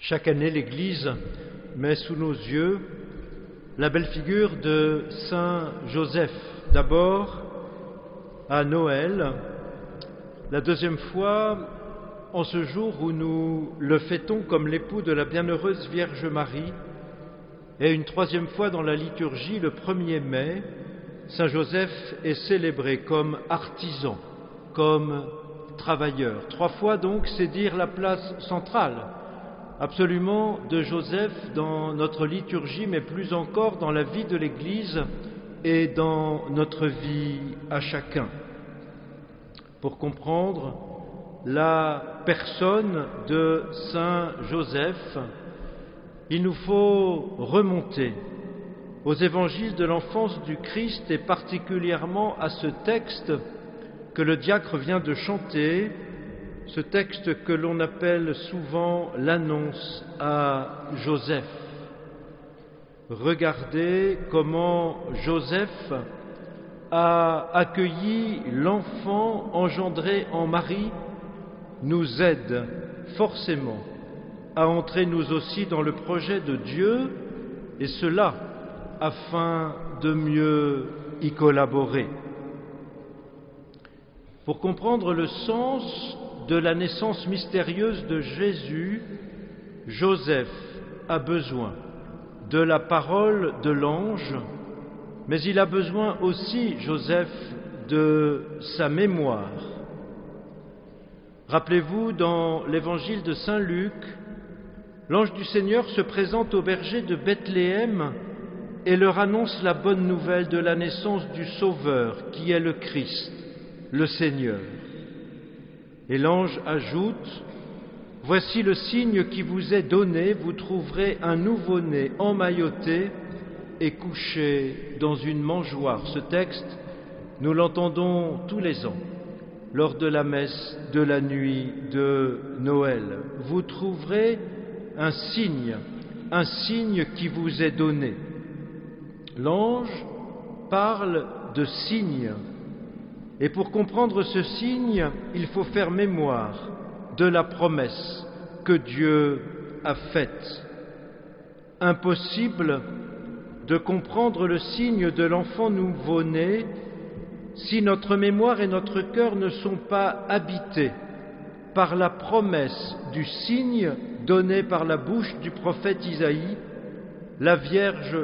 Chaque année, l'Église met sous nos yeux la belle figure de Saint Joseph. D'abord à Noël, la deuxième fois en ce jour où nous le fêtons comme l'époux de la bienheureuse Vierge Marie, et une troisième fois dans la liturgie, le 1er mai, Saint Joseph est célébré comme artisan, comme travailleur. 3 fois donc, c'est dire la place centrale absolument de Joseph dans notre liturgie, mais plus encore dans la vie de l'Église et dans notre vie à chacun. Pour comprendre la personne de Saint Joseph, il nous faut remonter aux évangiles de l'enfance du Christ et particulièrement à ce texte que le diacre vient de chanter, ce texte que l'on appelle souvent l'annonce à Joseph. Regardez comment Joseph a accueilli l'enfant engendré en Marie, nous aide forcément à entrer nous aussi dans le projet de Dieu, et cela afin de mieux y collaborer. Pour comprendre le sens de la naissance mystérieuse de Jésus, Joseph a besoin de la parole de l'ange, mais il a besoin aussi, Joseph, de sa mémoire. Rappelez-vous, dans l'évangile de Saint Luc, l'ange du Seigneur se présente aux bergers de Bethléem et leur annonce la bonne nouvelle de la naissance du Sauveur, qui est le Christ, le Seigneur. Et l'ange ajoute : « Voici le signe qui vous est donné, vous trouverez un nouveau-né emmailloté et couché dans une mangeoire. » Ce texte, nous l'entendons tous les ans lors de la messe de la nuit de Noël. Vous trouverez un signe qui vous est donné. L'ange parle de signe. Et pour comprendre ce signe, il faut faire mémoire de la promesse que Dieu a faite. Impossible de comprendre le signe de l'enfant nouveau-né si notre mémoire et notre cœur ne sont pas habités par la promesse du signe donné par la bouche du prophète Isaïe. La Vierge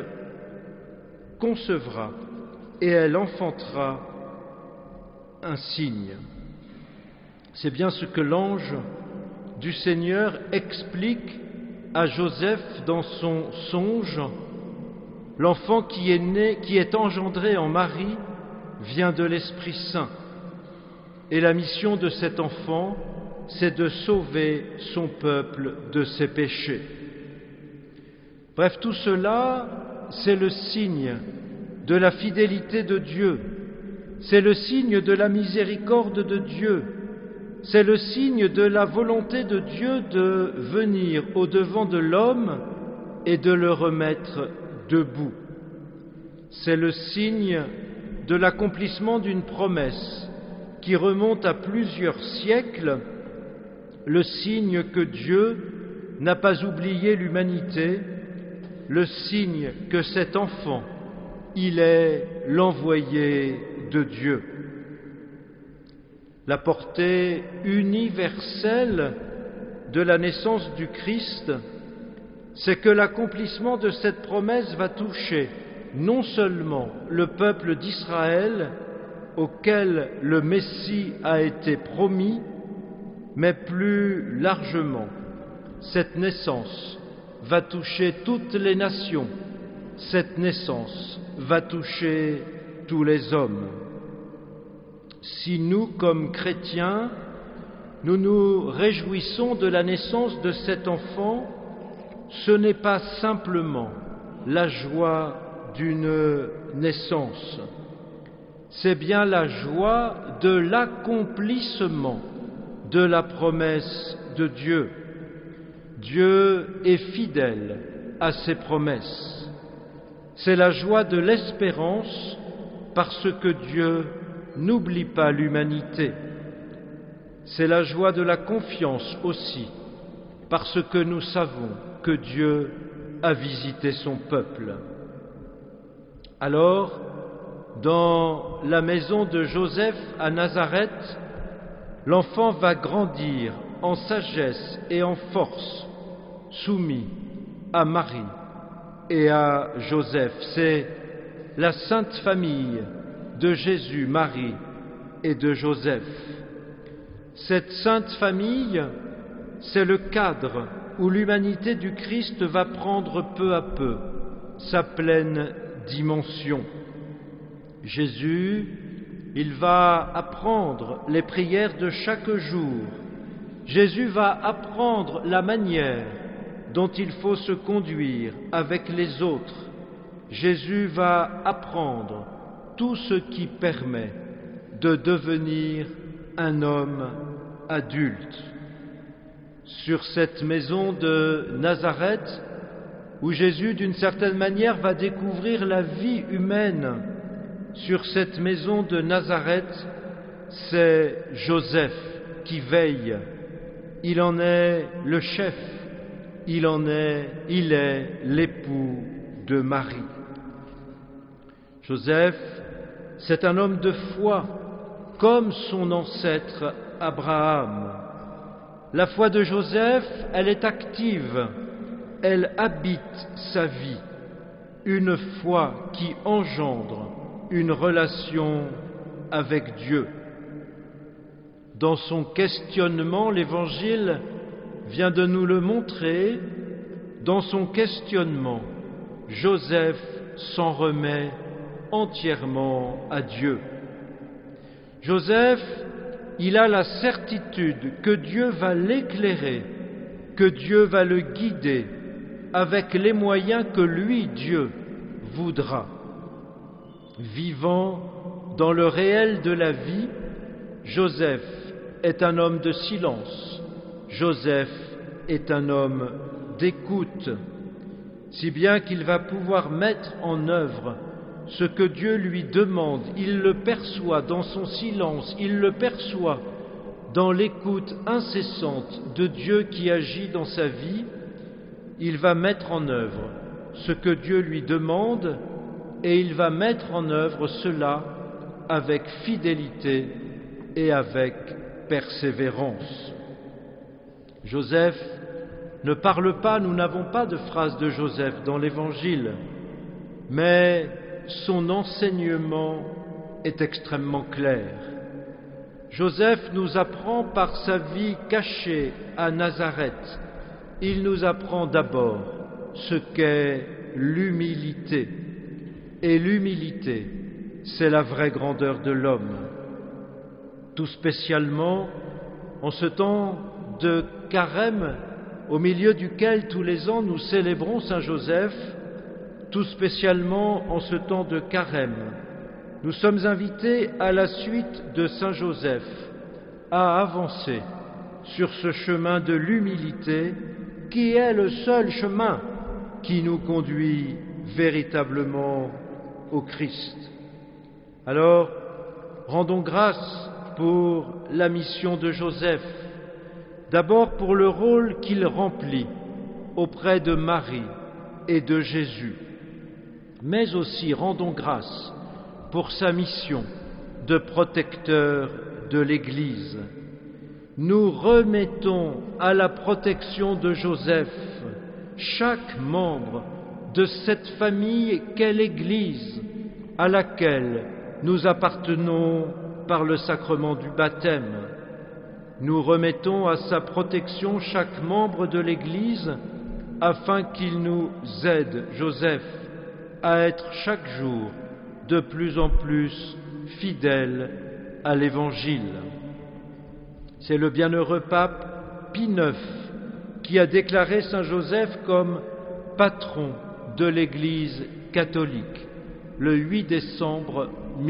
concevra et elle enfantera un signe. C'est bien ce que l'ange du Seigneur explique à Joseph dans son songe. L'enfant qui est né, qui est engendré en Marie, vient de l'Esprit Saint. Et la mission de cet enfant, c'est de sauver son peuple de ses péchés. Bref, tout cela, c'est le signe de la fidélité de Dieu. C'est le signe de la miséricorde de Dieu. C'est le signe de la volonté de Dieu de venir au-devant de l'homme et de le remettre debout. C'est le signe de l'accomplissement d'une promesse qui remonte à plusieurs siècles, le signe que Dieu n'a pas oublié l'humanité, le signe que cet enfant, il est l'envoyé de Dieu. La portée universelle de la naissance du Christ, c'est que l'accomplissement de cette promesse va toucher non seulement le peuple d'Israël, auquel le Messie a été promis, mais plus largement, cette naissance va toucher toutes les nations, cette naissance va toucher tous les hommes. Si nous, comme chrétiens, nous nous réjouissons de la naissance de cet enfant, ce n'est pas simplement la joie d'une naissance, c'est bien la joie de l'accomplissement de la promesse de Dieu. Dieu est fidèle à ses promesses. C'est la joie de l'espérance parce que Dieu n'oublie pas l'humanité. C'est la joie de la confiance aussi parce que nous savons que Dieu a visité son peuple. Alors, dans la maison de Joseph à Nazareth, l'enfant va grandir en sagesse et en force, soumis à Marie et à Joseph. C'est la sainte famille de Jésus, Marie et de Joseph. Cette sainte famille, c'est le cadre où l'humanité du Christ va prendre peu à peu sa pleine dimension. Jésus, il va apprendre les prières de chaque jour. Jésus va apprendre la manière dont il faut se conduire avec les autres. Jésus va apprendre tout ce qui permet de devenir un homme adulte. Sur cette maison de Nazareth, où Jésus, d'une certaine manière, va découvrir la vie humaine, sur cette maison de Nazareth, c'est Joseph qui veille. Il en est le chef, il est l'époux de Marie. Joseph, c'est un homme de foi, comme son ancêtre Abraham. La foi de Joseph, elle est active, elle habite sa vie, une foi qui engendre une relation avec Dieu. Dans son questionnement, l'Évangile vient de nous le montrer. Dans son questionnement, Joseph s'en remet entièrement à Dieu. Joseph, il a la certitude que Dieu va l'éclairer, que Dieu va le guider avec les moyens que lui, Dieu, voudra. Vivant dans le réel de la vie, Joseph est un homme de silence. Joseph est un homme d'écoute, si bien qu'il va pouvoir mettre en œuvre ce que Dieu lui demande. Il le perçoit dans son silence, il le perçoit dans l'écoute incessante de Dieu qui agit dans sa vie. Il va mettre en œuvre ce que Dieu lui demande et il va mettre en œuvre cela avec fidélité et avec persévérance. Joseph ne parle pas, nous n'avons pas de phrase de Joseph dans l'Évangile, mais son enseignement est extrêmement clair. Joseph nous apprend par sa vie cachée à Nazareth, il nous apprend d'abord ce qu'est l'humilité. Et l'humilité, c'est la vraie grandeur de l'homme. Tout spécialement en ce temps de carême, au milieu duquel tous les ans nous célébrons Saint Joseph, tout spécialement en ce temps de carême, nous sommes invités à la suite de Saint Joseph à avancer sur ce chemin de l'humilité qui est le seul chemin qui nous conduit véritablement au Christ. Alors, rendons grâce pour la mission de Joseph, d'abord pour le rôle qu'il remplit auprès de Marie et de Jésus, mais aussi rendons grâce pour sa mission de protecteur de l'Église. Nous remettons à la protection de Joseph chaque membre de cette famille qu'est l'Église, à laquelle nous appartenons par le sacrement du baptême. Nous remettons à sa protection chaque membre de l'Église afin qu'il nous aide, Joseph, à être chaque jour de plus en plus fidèles à l'Évangile. C'est le bienheureux pape Pie IX qui a déclaré Saint Joseph comme patron de l'Église catholique le 8 décembre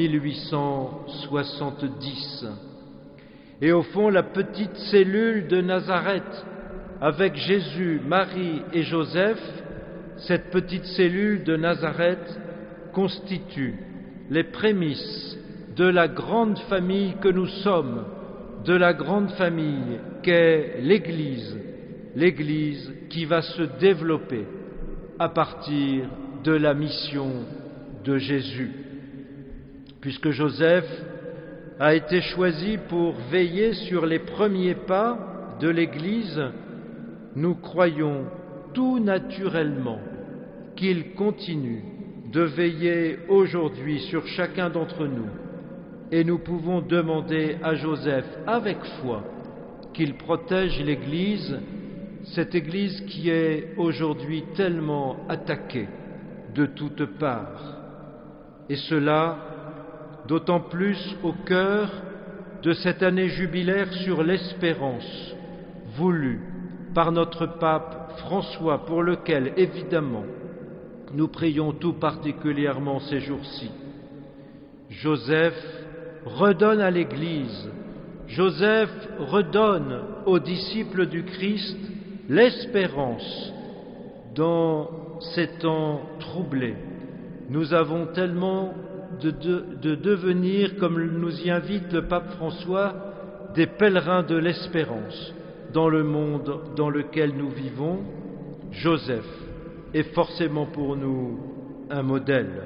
1870. Et au fond, la petite cellule de Nazareth, avec Jésus, Marie et Joseph, cette petite cellule de Nazareth constitue les prémices de la grande famille que nous sommes, de la grande famille qu'est l'Église, l'Église qui va se développer à partir de la mission de Jésus. Puisque Joseph a été choisi pour veiller sur les premiers pas de l'Église, nous croyons tout naturellement qu'il continue de veiller aujourd'hui sur chacun d'entre nous. Et nous pouvons demander à Joseph avec foi qu'il protège l'Église, cette Église qui est aujourd'hui tellement attaquée de toutes parts. Et cela d'autant plus au cœur de cette année jubilaire sur l'espérance voulue par notre pape François, pour lequel, évidemment, nous prions tout particulièrement ces jours-ci. Joseph redonne à l'Église, Joseph redonne aux disciples du Christ l'espérance dans ces temps troublés. Nous avons tellement de devenir, comme nous y invite le pape François, des pèlerins de l'espérance dans le monde dans lequel nous vivons. Joseph est forcément pour nous un modèle.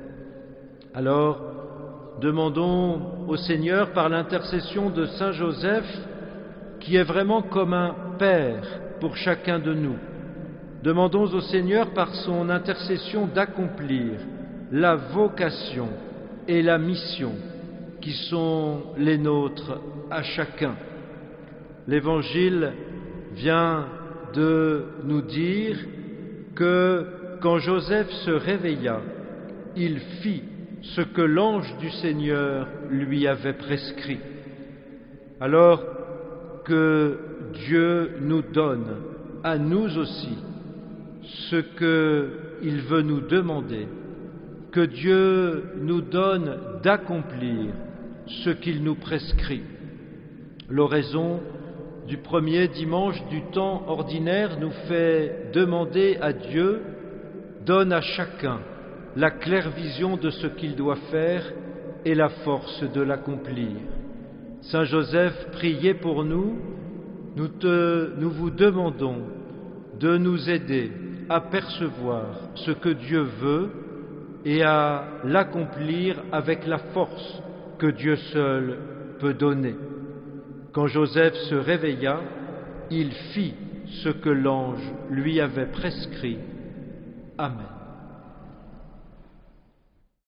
Alors, demandons au Seigneur, par l'intercession de Saint Joseph, qui est vraiment comme un père pour chacun de nous, demandons au Seigneur, par son intercession, d'accomplir la vocation et la mission qui sont les nôtres à chacun. L'Évangile vient de nous dire que quand Joseph se réveilla, il fit ce que l'ange du Seigneur lui avait prescrit. Alors que Dieu nous donne à nous aussi ce qu'il veut nous demander, que Dieu nous donne d'accomplir ce qu'il nous prescrit. L'oraison du premier dimanche du temps ordinaire nous fait demander à Dieu, donne à chacun la claire vision de ce qu'il doit faire et la force de l'accomplir. Saint Joseph, priez pour nous, nous vous demandons de nous aider à percevoir ce que Dieu veut et à l'accomplir avec la force que Dieu seul peut donner. Quand Joseph se réveilla, il fit ce que l'ange lui avait prescrit. Amen.